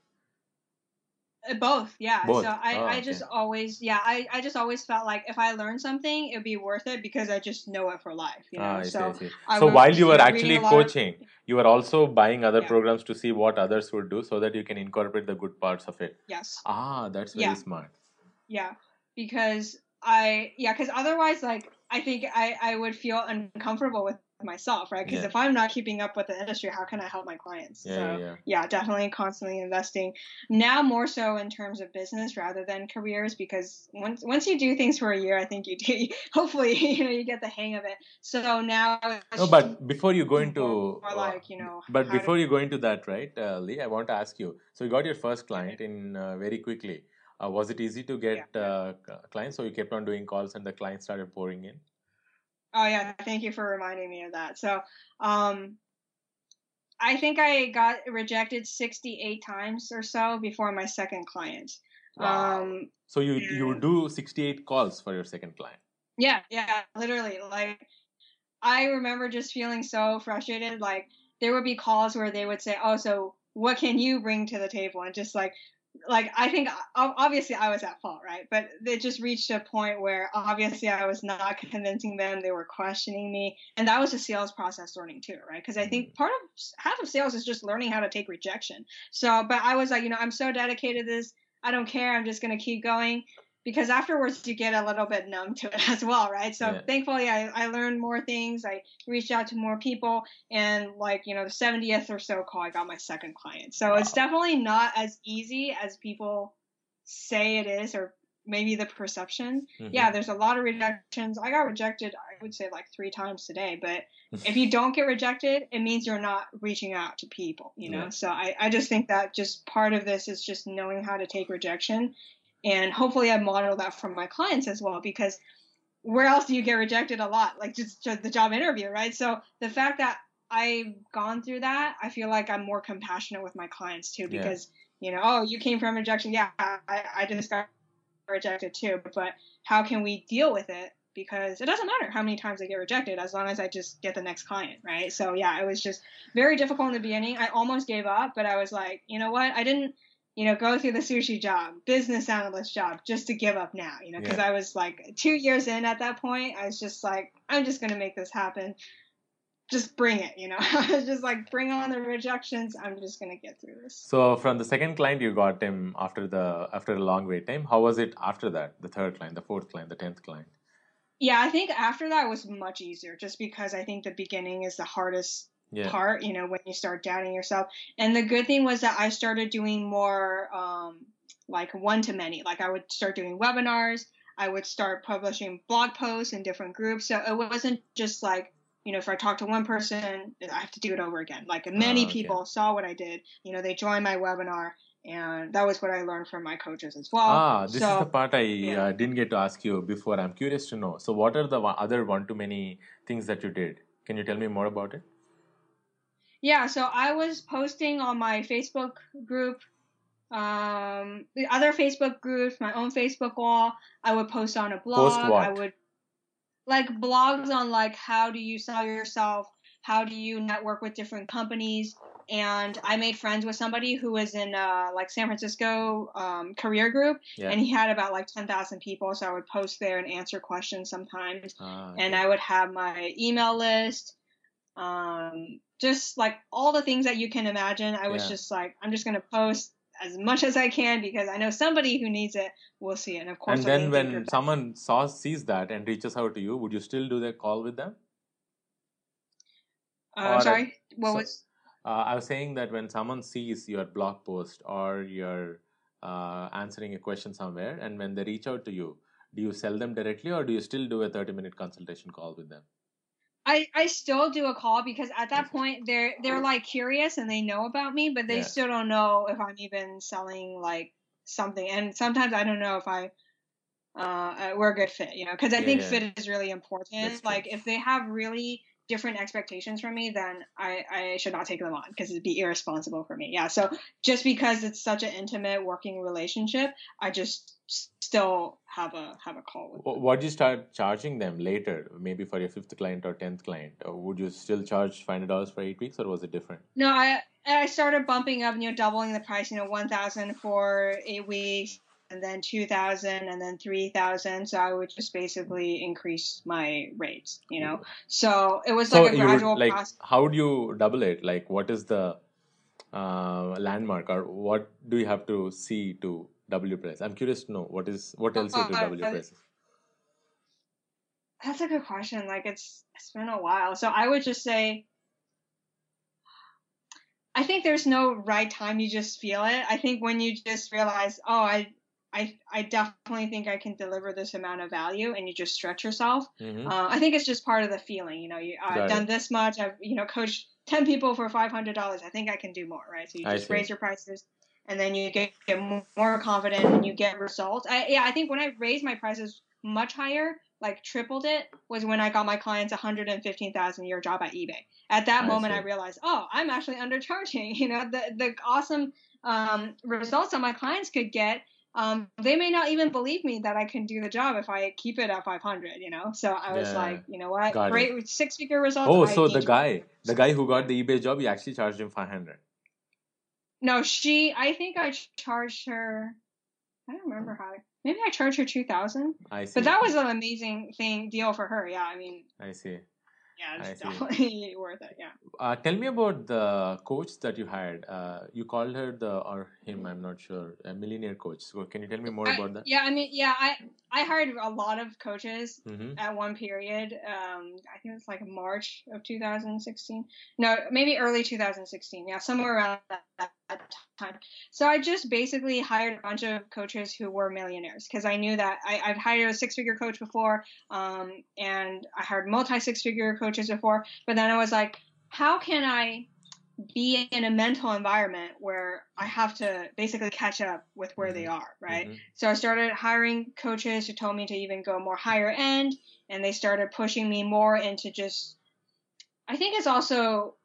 Both, yeah. Both. So I just always, I just always felt like if I learned something, it'd be worth it, because I just know it for life, I see. So while you were actually coaching, you were also buying other programs to see what others would do, so that you can incorporate the good parts of it. Yes. That's very smart. Yeah, because because otherwise, like, I think I would feel uncomfortable with myself, right? Because if I'm not keeping up with the industry, how can I help my clients? Definitely constantly investing. Now more so in terms of business rather than careers, because once you do things for a year, I think hopefully you get the hang of it. So now. No, but before you go into before you go into that, right, Lee, I want to ask you. So you got your first client in very quickly. Was it easy to get clients? So you kept on doing calls, and the clients started pouring in? Oh, yeah. Thank you for reminding me of that. So I think I got rejected 68 times or so before my second client. Wow. So you would do 68 calls for your second client? Yeah, literally. Like, I remember just feeling so frustrated. Like, there would be calls where they would say, oh, so what can you bring to the table? And just like, like, I think obviously I was at fault, right? But it just reached a point where obviously I was not convincing them. They were questioning me. And that was a sales process learning too, right? Because I think half of sales is just learning how to take rejection. So, but I was like, I'm so dedicated to this. I don't care. I'm just going to keep going. Because afterwards you get a little bit numb to it as well, right? So thankfully I learned more things. I reached out to more people, and like, the 70th or so call, I got my second client. So it's definitely not as easy as people say it is, or maybe the perception. Yeah, there's a lot of rejections. I got rejected, I would say like 3 times today, but if you don't get rejected, it means you're not reaching out to people, So I just think that just part of this is just knowing how to take rejection. And hopefully I model that from my clients as well, because where else do you get rejected a lot? Like just the job interview, right? So the fact that I've gone through that, I feel like I'm more compassionate with my clients too, because, you came from rejection. Yeah, I just got rejected too, but how can we deal with it? Because it doesn't matter how many times I get rejected, as long as I just get the next client, right? So yeah, it was just very difficult in the beginning. I almost gave up, but I was like, you know what? I didn't go through the sushi job, business analyst job, just to give up now, because I was like 2 years in at that point. I was just like, I'm just going to make this happen. Just bring it, I was just like, bring on the rejections. I'm just going to get through this. So from the second client, you got him after a long wait time. How was it after that? The third client, the fourth client, the 10th client? Yeah, I think after that was much easier, just because I think the beginning is the hardest part, when you start doubting yourself. And the good thing was that I started doing more like one-to-many. Like I would start doing webinars. I would start publishing blog posts in different groups. So it wasn't just like, if I talk to one person, I have to do it over again. Like many people saw what I did. They joined my webinar. And that was what I learned from my coaches as well. This is the part I didn't get to ask you before. I'm curious to know. So what are the other one-to-many things that you did? Can you tell me more about it? Yeah, so I was posting on my Facebook group, the other Facebook groups, my own Facebook wall. I would post on a blog. Post what? I would like blogs on like how do you sell yourself, how do you network with different companies. And I made friends with somebody who was in like San Francisco career group, and he had about like 10,000 people. So I would post there and answer questions sometimes, and I would have my email list. Just like all the things that you can imagine. I was just like, I'm just going to post as much as I can, because I know somebody who needs it will see it. And of course, and then when someone sees that and reaches out to you, would you still do the call with them? Sorry, what was? I was saying that when someone sees your blog post or you're answering a question somewhere, and when they reach out to you, do you sell them directly, or do you still do a 30-minute consultation call with them? I still do a call, because at that point they're like curious and they know about me, but they still don't know if I'm even selling like something. And sometimes I don't know if we're a good fit, because I think fit is really important. Like if they have really different expectations from me, then I should not take them on, because it'd be irresponsible for me. Yeah. So just because it's such an intimate working relationship, I just still have a call with them. What do you start charging them later, maybe for your 5th client or 10th client? Or would you still charge $500 for 8 weeks, or was it different? No, I started bumping up, doubling the price, $1,000 for 8 weeks, and then 2,000, and then 3,000. So I would just basically increase my rates, So it was like a gradual process. How do you double it? Like, what is the landmark, or what do you have to see to double your price? I'm curious to know what else you have to double your prices. That's a good question. Like it's been a while, so I would just say, I think there's no right time. You just feel it. I think when you just realize, I definitely think I can deliver this amount of value, and you just stretch yourself. I think it's just part of the feeling. I've done this much. I've coached 10 people for $500. I think I can do more, right? So you just raise your prices, and then you get more confident, and you get results. I think when I raised my prices much higher, like tripled it, was when I got my clients $115,000 a year job at eBay. At that moment, I realized, I'm actually undercharging. The awesome results that my clients could get. They may not even believe me that I can do the job if I keep it at 500, So I was like, you know what? Great 6-figure results. Oh, so the guy who got the eBay job, you actually charged him 500. No, I think I charged her, I don't remember how, maybe I charged her 2,000, I but see. that was an amazing deal for her. Yeah, I mean, I see. yeah, I it's see. definitely worth it. Yeah. Tell me about the coach that you hired. You called her or him, I'm not sure, a millionaire coach. So can you tell me more about that? I hired a lot of coaches Mm-hmm. at one period. I think it was like March of 2016. No, maybe early 2016. Yeah, somewhere around that time. So I just basically hired a bunch of coaches who were millionaires because I knew that I've hired a six-figure coach before, and I hired multi-six-figure coaches before. But then I was like, how can I be in a mental environment where I have to basically catch up with where they are, right? Mm-hmm. So I started hiring coaches who told me to even go more higher end, and they started pushing me more into just, I think it's also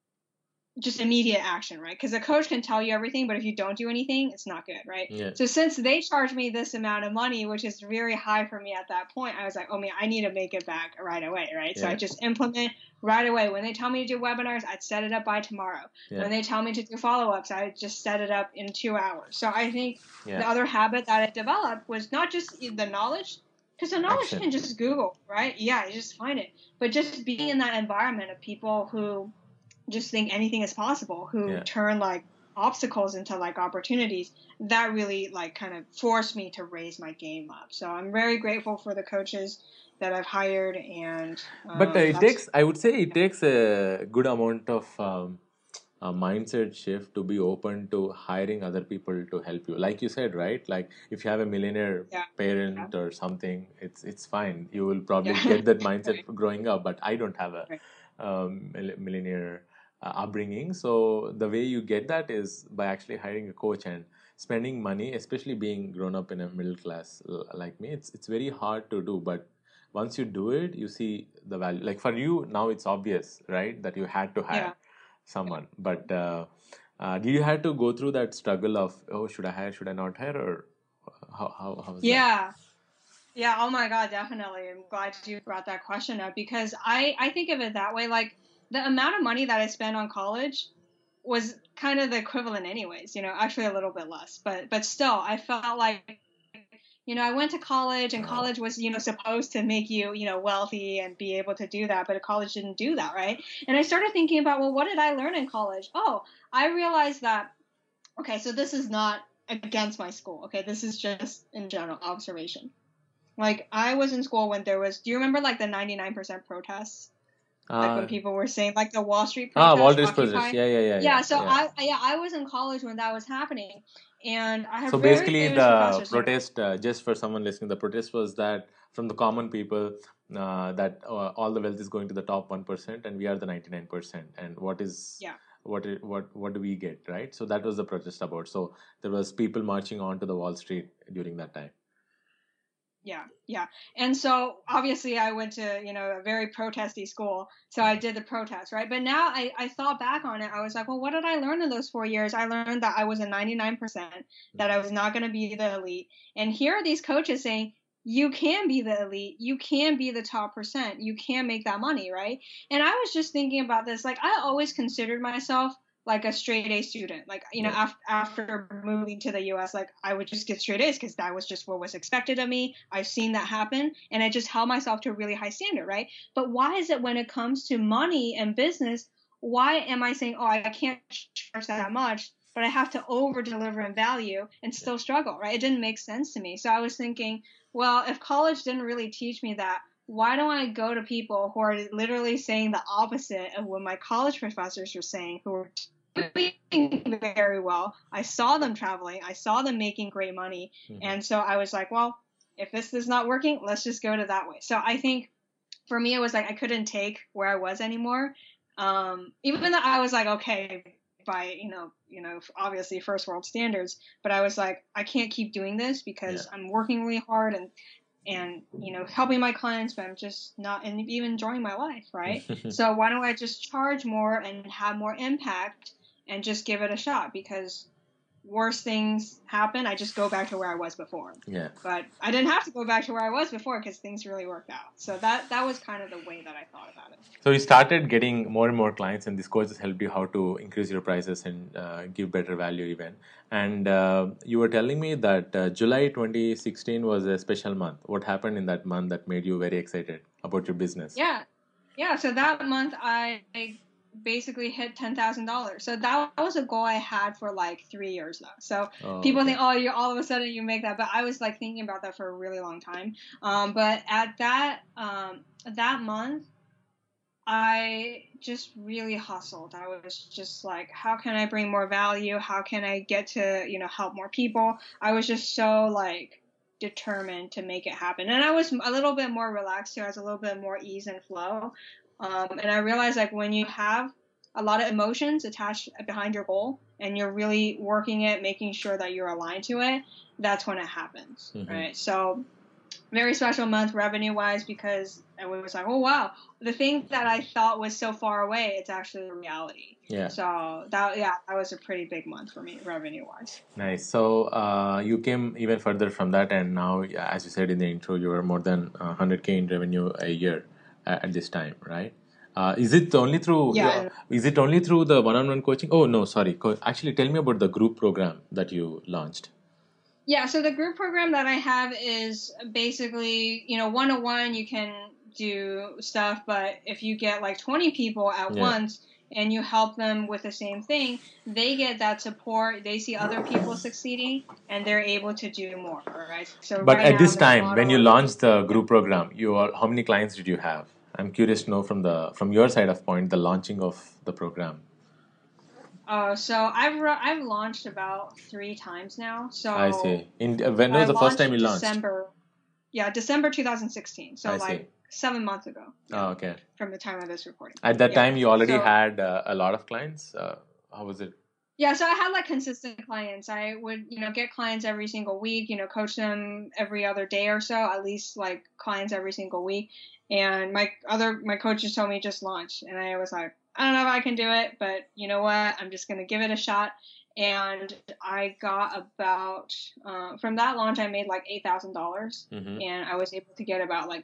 just immediate action, right? Because a coach can tell you everything, but if you don't do anything, it's not good, right? Yeah. So since they charged me this amount of money, which is very high for me at that point, I was like, oh man, I need to make it back right away, right? So I just implement right away. When they tell me to do webinars, I'd set it up by tomorrow. Yeah. When they tell me to do follow-ups, I just set it up in 2 hours. So I think Yeah. the other habit that I developed was not just the knowledge, because the knowledge Action. can just Google, right? Yeah, you just find it. But just being in that environment of people who just think anything is possible, who turn like obstacles into like opportunities, that really like kind of forced me to raise my game up. So I'm very grateful for the coaches that I've hired, and But I would say it takes a good amount of a mindset shift to be open to hiring other people to help you. Like you said, right? Like if you have a millionaire parent or something, it's fine. You will probably get that mindset growing up. But I don't have a millionaire upbringing, so the way you get that is by actually hiring a coach and spending money. Especially being grown up in a middle class like me, it's very hard to do. But once you do it, you see the value. Like for you now, it's obvious, right, that you had to hire someone. But did you have to go through that struggle of, oh, should I hire, should I not hire, or how was that? Yeah, oh my God, definitely. I'm glad you brought that question up because I think of it that way. Like the amount of money that I spent on college was kind of the equivalent anyways, actually a little bit less, but still I felt like, I went to college, and college was, supposed to make you, wealthy and be able to do that, but college didn't do that, right? And I started thinking about, well, what did I learn in college? Oh, I realized that, okay, so this is not against my school. Okay, this is just in general observation. Like I was in school when there was, do you remember like the 99% protests? Like when people were saying like the Wall Street protests, Wall Street protests, yeah. So I was in college when that was happening, and I have so very basically famous the professors. protest, just for someone listening, the protest was that from the common people, that all the wealth is going to the top 1%, and we are the 99%. And what is what do we get, right? So that was the protest about. So there was people marching on to the Wall Street during that time. Yeah. And so obviously I went to, a very protesty school. So I did the protest, right? But now I thought back on it. I was like, well, what did I learn in those 4 years? I learned that I was a 99%, that I was not going to be the elite. And here are these coaches saying, you can be the elite. You can be the top percent. You can make that money, right? And I was just thinking about this. Like I always considered myself like a straight A student. Like, after moving to the US, like I would just get straight A's because that was just what was expected of me. I've seen that happen, and I just held myself to a really high standard, right? But why is it when it comes to money and business, why am I saying, oh, I can't charge that much, but I have to over deliver in value and still struggle, right? It didn't make sense to me. So I was thinking, well, if college didn't really teach me that, why don't I go to people who are literally saying the opposite of what my college professors were saying, who were doing very well? I saw them traveling. I saw them making great money. And so I was like, well, if this is not working, let's just go to that way. So I think for me, it was like I couldn't take where I was anymore. Even though I was like, okay, by, obviously first world standards, but I was like, I can't keep doing this because I'm working really hard and helping my clients, but I'm just not even enjoying my life, right? So why don't I just charge more and have more impact and just give it a shot? Because worse things happen, I just go back to where I was before. Yeah. But I didn't have to go back to where I was before because things really worked out. So that was kind of the way that I thought about it. So you started getting more and more clients, and these coaches helped you how to increase your prices and give better value even. And you were telling me that July 2016 was a special month. What happened in that month that made you very excited about your business? Yeah. So that month I basically hit $10,000. So that was a goal I had for like 3 years now. So people think, oh, you all of a sudden you make that, but I was like thinking about that for a really long time. But at that month, I just really hustled. I was just like, how can I bring more value? How can I get to, help more people? I was just so like determined to make it happen. And I was a little bit more relaxed too. I was a little bit more ease and flow. And I realized like when you have a lot of emotions attached behind your goal and you're really working it, making sure that you're aligned to it, that's when it happens, right? So very special month revenue wise because it was like, oh wow, the thing that I thought was so far away, it's actually a reality. Yeah. So that was a pretty big month for me revenue wise. Nice. So you came even further from that, and now, as you said in the intro, you are more than 100K in revenue a year at this time, right? Is it only through? Yeah. Is it only through the one-on-one coaching? Oh no, sorry. Actually, tell me about the group program that you launched. Yeah, so the group program that I have is basically, one-on-one, you can do stuff, but if you get like 20 people at once and you help them with the same thing, they get that support, they see other people succeeding, and they're able to do more, right? So but right at this now, time, when you launched the group program, how many clients did you have? I'm curious to know from your side of point, the launching of the program. So I've launched about 3 times now. So I see. When was the first time you launched? December 2016. So I like see. 7 months ago. Oh, okay. From the time of this recording. At that time, you already had a lot of clients. How was it? Yeah, so I had like consistent clients. I would, get clients every single week, coach them every other day or so, at least like clients every single week. And my coaches told me just launch. And I was like, I don't know if I can do it, but you know what? I'm just going to give it a shot. And I got about, from that launch, I made like $8,000. And I was able to get about like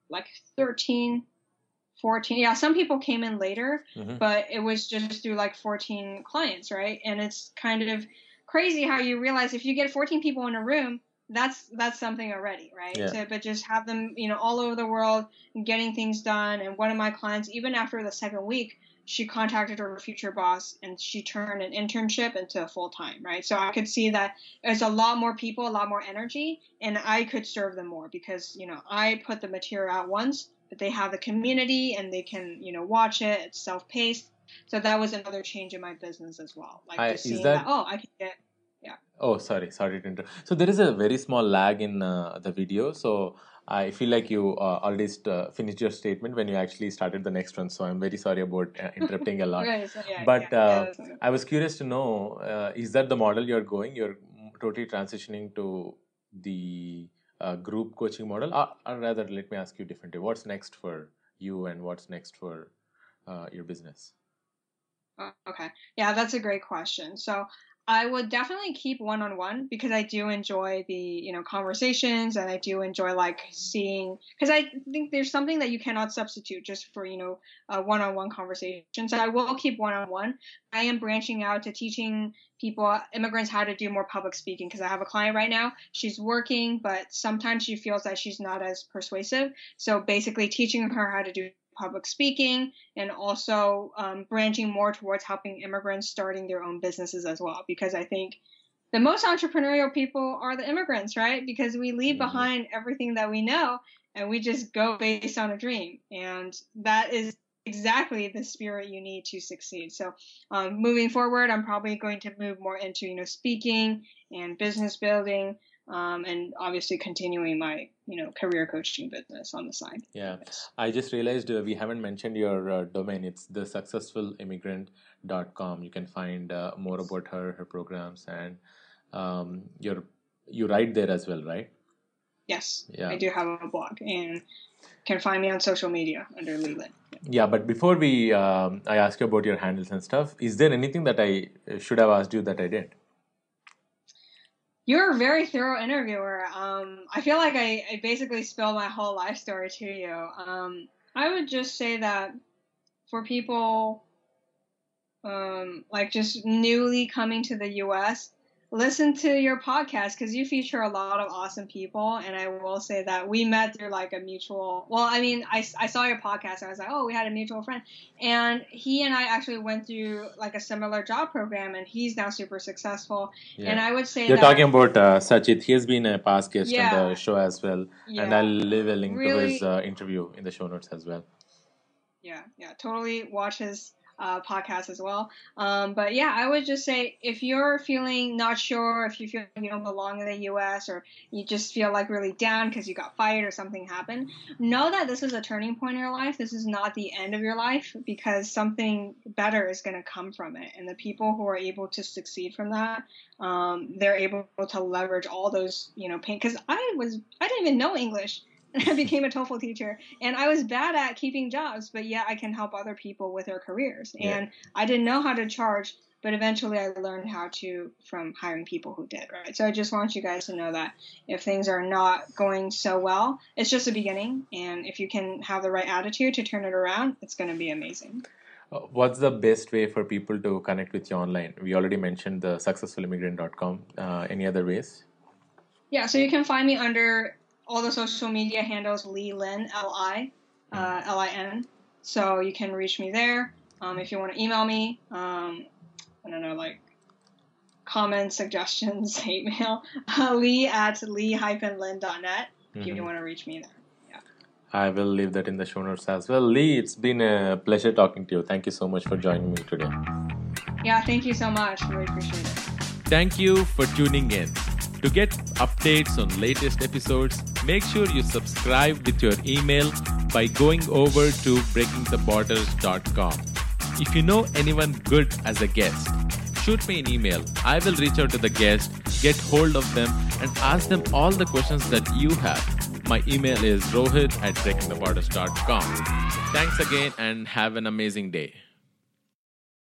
13, 14. Yeah, some people came in later, but it was just through like 14 clients, right? And it's kind of crazy how you realize if you get 14 people in a room, that's something already, right? Yeah. But just have them, all over the world getting things done. And one of my clients, even after the second week, she contacted her future boss and she turned an internship into a full-time, right? So I could see that there's a lot more people, a lot more energy, and I could serve them more because, I put the material out once, but they have the community and they can, watch it. It's self-paced. So that was another change in my business as well. Like just seeing that, I can get, yeah. Oh, sorry to interrupt. So there is a very small lag in the video. So I feel like you already finished your statement when you actually started the next one. So I'm very sorry about interrupting a lot. Right, so I was curious to know, is that the model you're going? You're totally transitioning to the group coaching model? Or rather, let me ask you differently. What's next for you and what's next for your business? Okay. Yeah, that's a great question. So I would definitely keep one-on-one because I do enjoy the, conversations and I do enjoy like seeing, because I think there's something that you cannot substitute just for, a one-on-one conversation. So I will keep one-on-one. I am branching out to teaching people, immigrants, how to do more public speaking because I have a client right now. She's working, but sometimes she feels that she's not as persuasive. So basically teaching her how to do public speaking and also branching more towards helping immigrants starting their own businesses as well, because I think the most entrepreneurial people are the immigrants, right? Because we leave behind everything that we know and we just go based on a dream, and that is exactly the spirit you need to succeed. So moving forward, I'm probably going to move more into speaking and business building, and obviously continuing my career coaching business on the side. Yeah, I just realized we haven't mentioned your domain. It's thesuccessfulimmigrant.com. You can find more about her programs, and you write there as well, right? Yes, I do have a blog, and can find me on social media under Lee Lin. Yeah, but before I ask you about your handles and stuff, is there anything that I should have asked you that I did? You're a very thorough interviewer. I feel like I basically spilled my whole life story to you. I would just say that for people like just newly coming to the U.S., listen to your podcast because you feature a lot of awesome people. And I will say that we met through like a mutual, well, I mean, I saw your podcast and I was like, oh, we had a mutual friend. And he and I actually went through like a similar job program and he's now super successful. Yeah. And I would say You're talking about Sachit. He has been a past guest on the show as well. Yeah. And I'll leave a link to his interview in the show notes as well. Yeah, totally watch his podcast as well. But yeah, I would just say if you're feeling not sure, if you feel you don't belong in the U.S. or you just feel like really down because you got fired or something happened, know that this is a turning point in your life. This is not the end of your life because something better is going to come from it. And the people who are able to succeed from that, they're able to leverage all those, pain. Because I didn't even know English. I became a TOEFL teacher, and I was bad at keeping jobs, but yeah, I can help other people with their careers. Yeah. And I didn't know how to charge, but eventually I learned how to from hiring people who did, right? So I just want you guys to know that if things are not going so well, it's just a beginning, and if you can have the right attitude to turn it around, it's going to be amazing. What's the best way for people to connect with you online? We already mentioned the successfulimmigrant.com. Any other ways? Yeah, so you can find me under all the social media handles, Li Lin, L-I-N. So you can reach me there. If you want to email me, I don't know, like comments, suggestions, hate mail, lee@li-lin.net if you want to reach me there. Yeah. I will leave that in the show notes as well. Lee, it's been a pleasure talking to you. Thank you so much for joining me today. Yeah, thank you so much. Really appreciate it. Thank you for tuning in. To get updates on latest episodes, make sure you subscribe with your email by going over to breakingtheborders.com. If you know anyone good as a guest, shoot me an email. I will reach out to the guest, get hold of them, and ask them all the questions that you have. My email is rohit@breakingtheborders.com. Thanks again and have an amazing day.